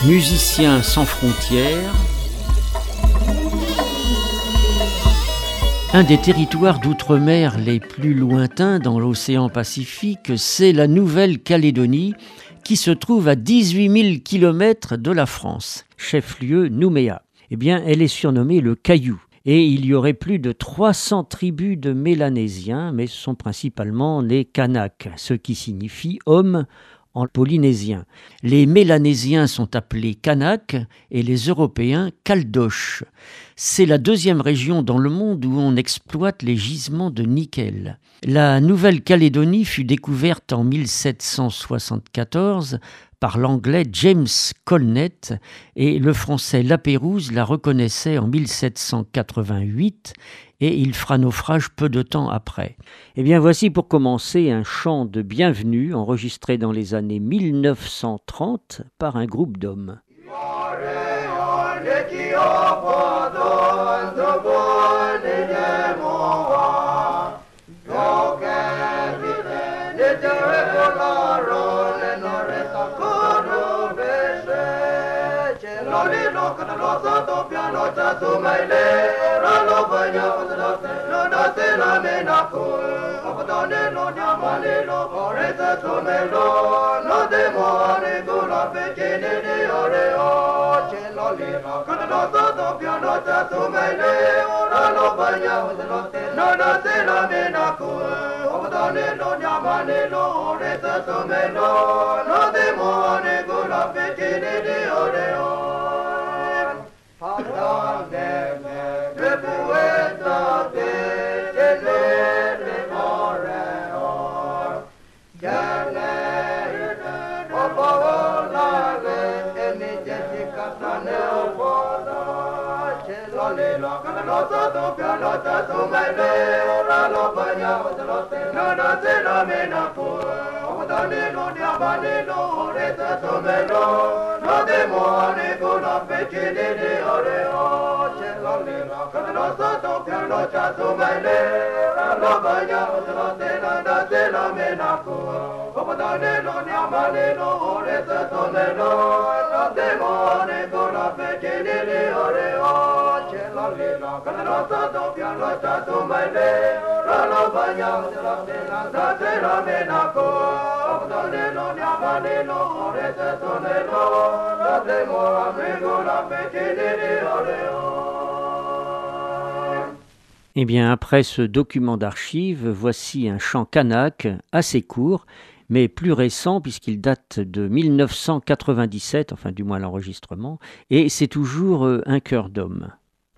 Musiciens sans frontières, un des territoires d'outre-mer les plus lointains dans l'océan Pacifique, c'est la Nouvelle-Calédonie qui se trouve à 18 000 km de la France, chef-lieu Nouméa. Eh bien, elle est surnommée le Caillou. Et il y aurait plus de 300 tribus de Mélanésiens, mais ce sont principalement les Kanaks, ce qui signifie hommes en polynésien. Les Mélanésiens sont appelés Kanaks et les Européens Caldoches. C'est la deuxième région dans le monde où on exploite les gisements de nickel. La Nouvelle-Calédonie fut découverte en 1774 par l'anglais James Colnett et le français Lapérouse la reconnaissait en 1788 et il fera naufrage peu de temps après. Eh bien voici pour commencer un chant de bienvenue enregistré dans les années 1930 par un groupe d'hommes. Eh bien, après ce document d'archives, voici un chant kanak assez court, mais plus récent puisqu'il date de 1997, enfin du moins l'enregistrement, et c'est toujours un chœur d'homme.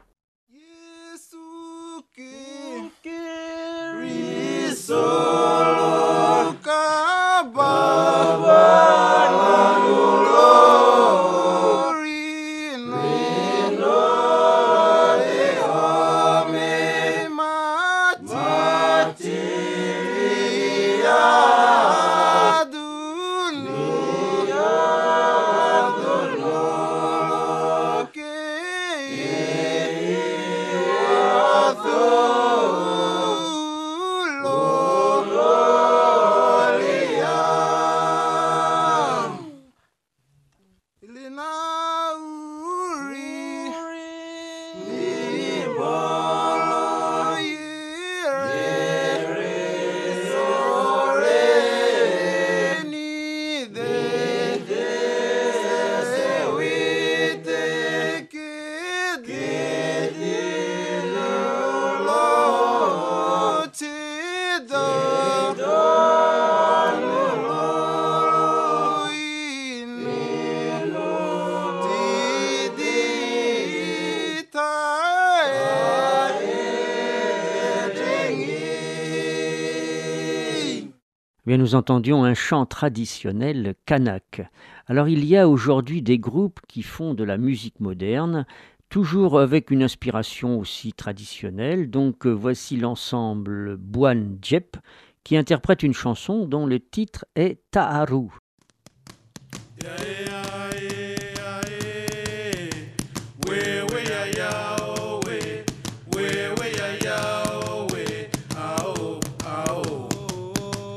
Bien, nous entendions un chant traditionnel kanak. Alors il y a aujourd'hui des groupes qui font de la musique moderne, toujours avec une inspiration aussi traditionnelle. Donc voici l'ensemble Buan Djep qui interprète une chanson dont le titre est Ta'aru.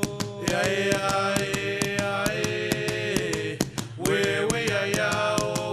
Yeah.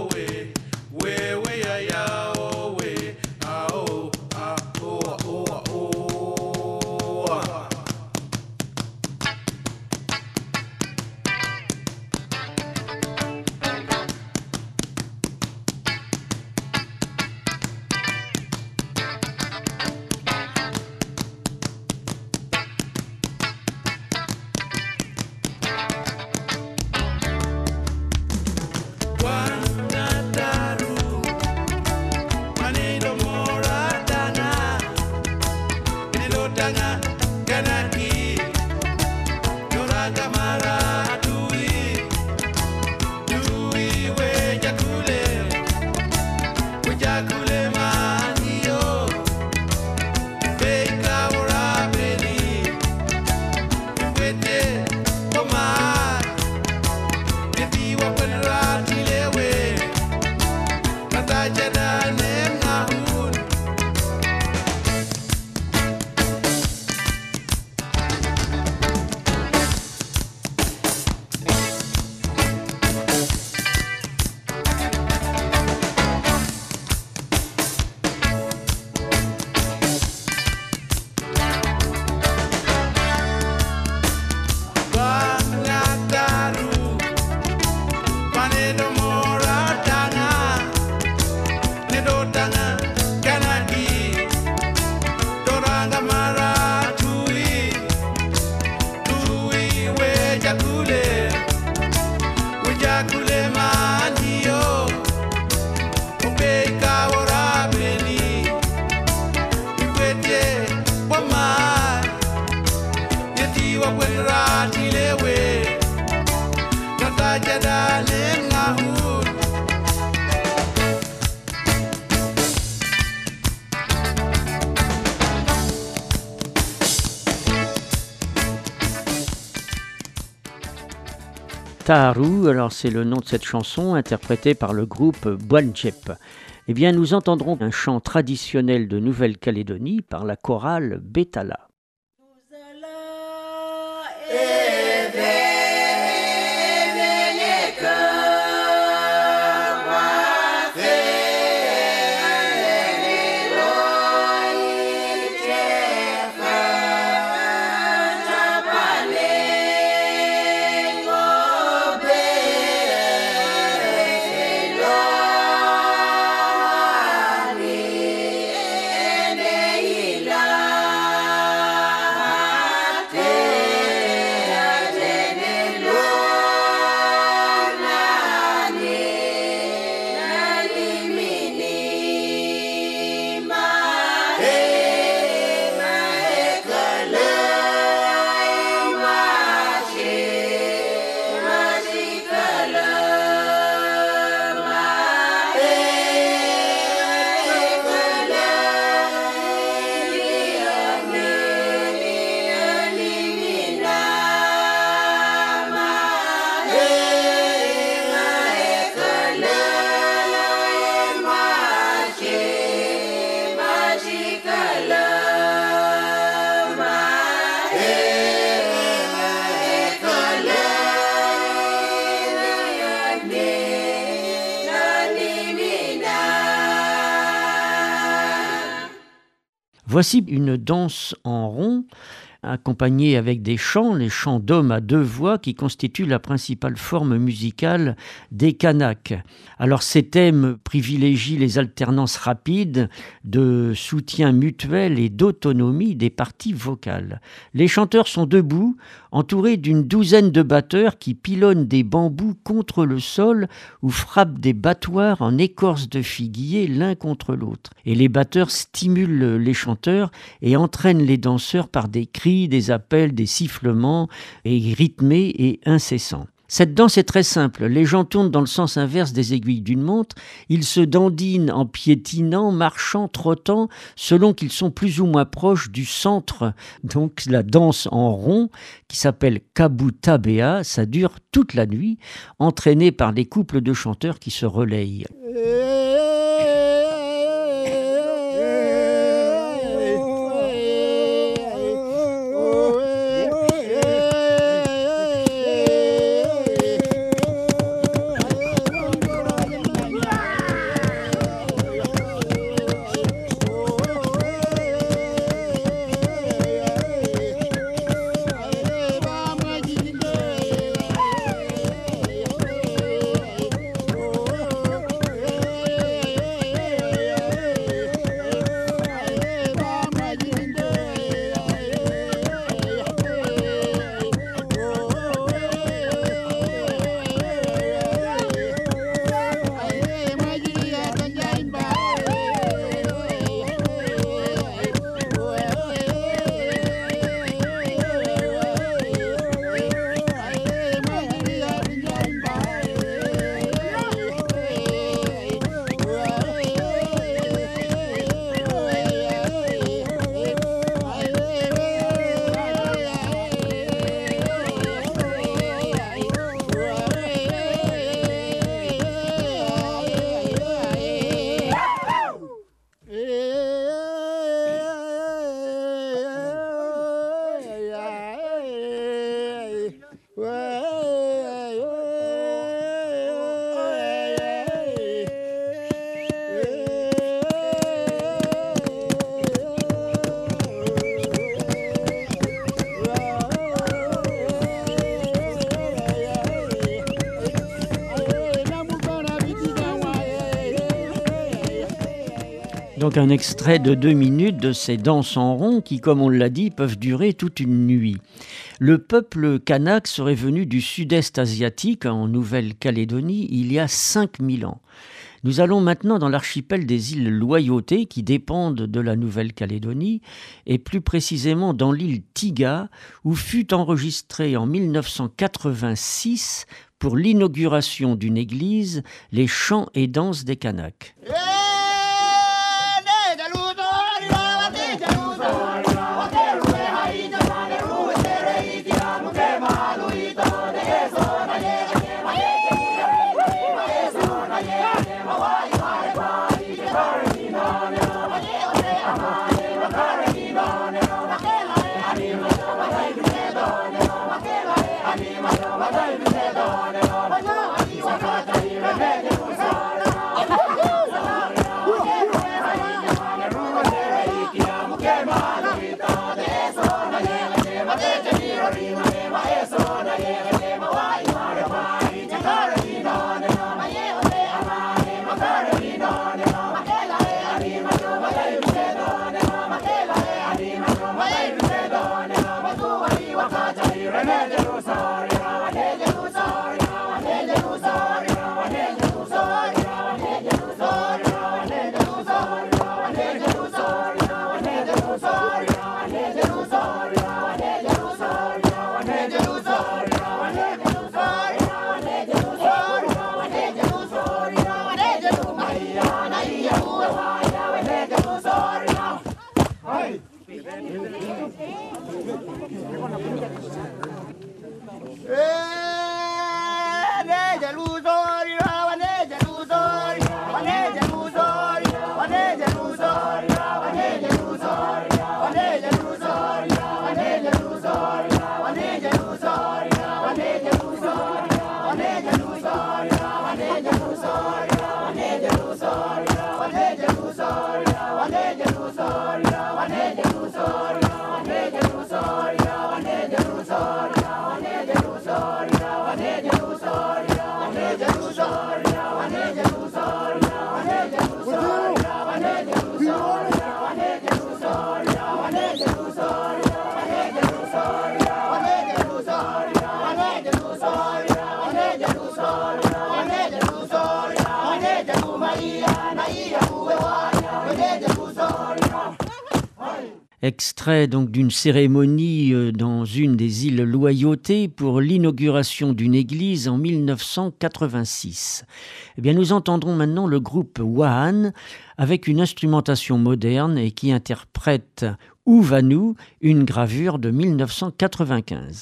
Taharu, alors c'est le nom de cette chanson interprétée par le groupe Boanjep. Eh bien, nous entendrons un chant traditionnel de Nouvelle-Calédonie par la chorale Betala. Voici une danse en rond, accompagnée avec des chants, les chants d'hommes à deux voix qui constituent la principale forme musicale des Kanaks. Alors ces thèmes privilégient les alternances rapides de soutien mutuel et d'autonomie des parties vocales. Les chanteurs sont debout, entourés d'une douzaine de batteurs qui pilonnent des bambous contre le sol ou frappent des battoirs en écorce de figuier l'un contre l'autre. Et les batteurs stimulent les chanteurs et entraînent les danseurs par des cris, des appels, des sifflements et rythmés et incessants. Cette danse est très simple. Les gens tournent dans le sens inverse des aiguilles d'une montre. Ils se dandinent en piétinant, marchant, trottant, selon qu'ils sont plus ou moins proches du centre. Donc la danse en rond, qui s'appelle Kabutabea, ça dure toute la nuit, entraînée par des couples de chanteurs qui se relayent. Donc un extrait de 2 minutes de ces danses en rond qui, comme on l'a dit, peuvent durer toute une nuit. Le peuple kanak serait venu du sud-est asiatique, en Nouvelle-Calédonie, il y a 5000 ans. Nous allons maintenant dans l'archipel des îles Loyauté qui dépendent de la Nouvelle-Calédonie et plus précisément dans l'île Tiga où fut enregistré en 1986 pour l'inauguration d'une église les chants et danses des Kanaks. Extrait donc d'une cérémonie dans une des îles Loyauté pour l'inauguration d'une église en 1986. Eh bien, nous entendrons maintenant le groupe Wahan avec une instrumentation moderne et qui interprète Uvanu, une gravure de 1995.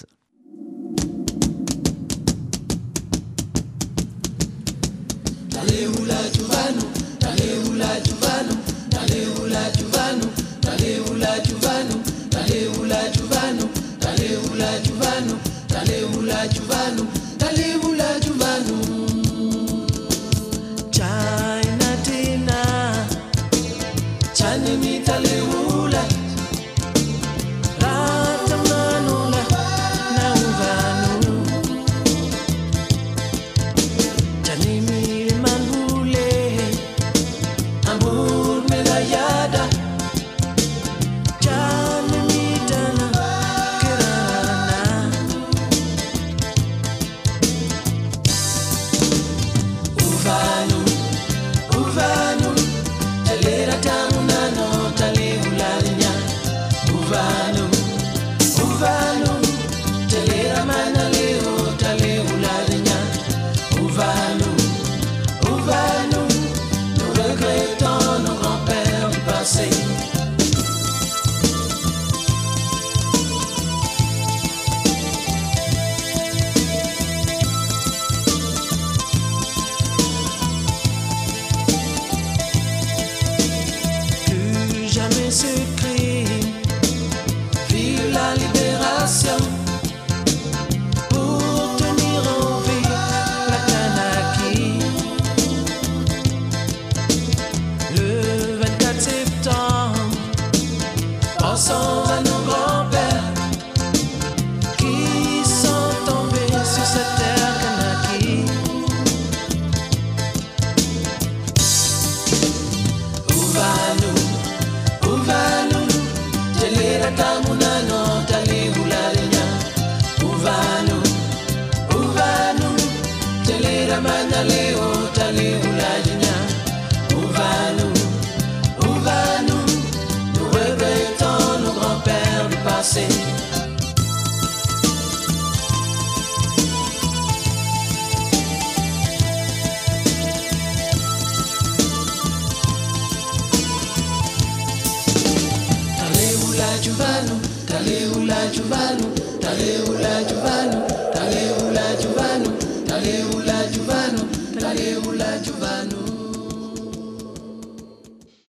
Uvanu Juvanu, Taleula Juvanu, Taleula Juvanu.